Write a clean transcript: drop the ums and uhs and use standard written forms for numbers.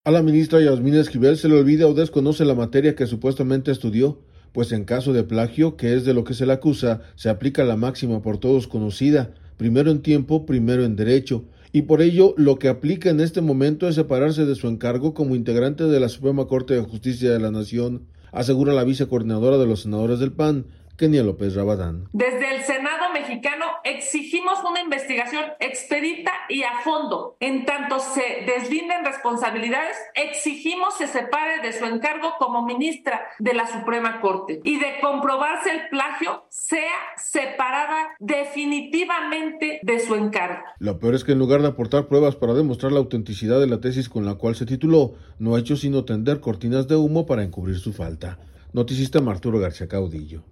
A la ministra Yasmín Esquivel se le olvida o desconoce la materia que supuestamente estudió, pues en caso de plagio, que es de lo que se le acusa, se aplica la máxima por todos conocida, primero en tiempo, primero en derecho, y por ello lo que aplica en este momento es separarse de su encargo como integrante de la Suprema Corte de Justicia de la Nación, asegura la vicecoordinadora de los senadores del PAN, Kenia López Rabadán. Desde el Senado mexicano exigimos una investigación expedita y a fondo. En tanto se deslinden responsabilidades, exigimos se separe de su encargo como ministra de la Suprema Corte y de comprobarse el plagio, sea separada definitivamente de su encargo. Lo peor es que en lugar de aportar pruebas para demostrar la autenticidad de la tesis con la cual se tituló, no ha hecho sino tender cortinas de humo para encubrir su falta. Noticista Arturo García Caudillo.